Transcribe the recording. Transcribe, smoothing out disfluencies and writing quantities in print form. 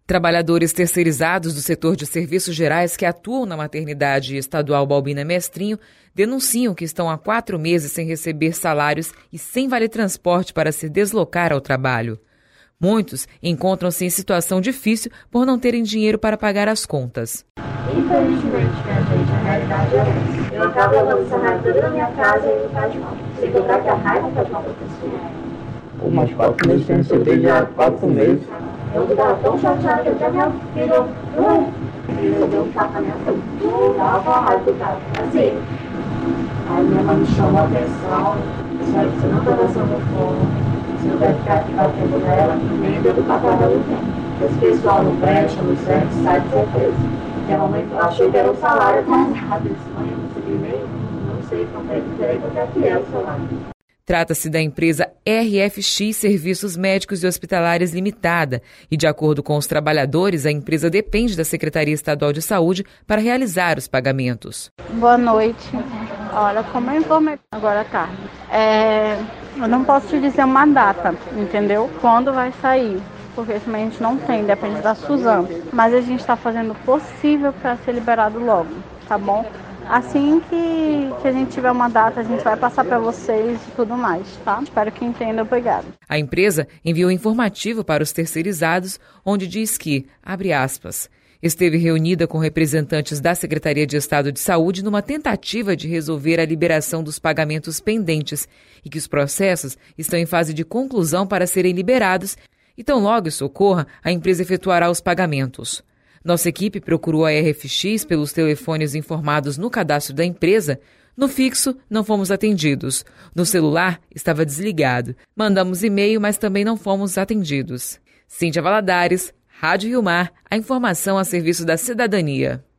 Trabalhadores terceirizados do setor de serviços gerais que atuam na maternidade estadual Balbina Mestrinho denunciam que estão há 4 meses sem receber salários e sem vale-transporte para se deslocar ao trabalho. Muitos encontram-se em situação difícil por não terem dinheiro para pagar as contas. Infelizmente, minha gente, a realidade é essa. Eu acabo levando essa raiva toda na minha casa e não faz mal. Se tocar que a raiva faz mal para a pessoa. Mas 4 meses sem receber já 4 meses. Eu ficava tão chateada que até minha filha, eu dei um tapa na minha frente. Dava uma raiva do cara. Assim. Aí minha mãe me chamou a atenção. Você não está passando fome. Você não vai ficar aqui batendo nela, nem dentro do papai dela não tem. Esse pessoal não presta, não serve, sai de certeza. Minha mamãe achou que era um salário atrasado. Eu disse, mãe, eu não recebi nem, não sei quanto é que é o salário. Trata-se da empresa RFX Serviços Médicos e Hospitalares Limitada e, de acordo com os trabalhadores, a empresa depende da Secretaria Estadual de Saúde para realizar os pagamentos. Boa noite. Olha, como eu informei agora à tarde, eu não posso te dizer uma data, entendeu? Quando vai sair, porque isso a gente não tem, depende da Suzano. Mas a gente está fazendo o possível para ser liberado logo, tá bom? Assim que a gente tiver uma data, a gente vai passar para vocês e tudo mais, tá? Espero que entendam. Obrigada. A empresa enviou um informativo para os terceirizados, onde diz que, abre aspas, esteve reunida com representantes da Secretaria de Estado de Saúde numa tentativa de resolver a liberação dos pagamentos pendentes e que os processos estão em fase de conclusão para serem liberados e tão logo isso ocorra, a empresa efetuará os pagamentos. Nossa equipe procurou a RFX pelos telefones informados no cadastro da empresa. No fixo, não fomos atendidos. No celular, estava desligado. Mandamos e-mail, mas também não fomos atendidos. Cíntia Valadares, Rádio Rio Mar, a informação a serviço da cidadania.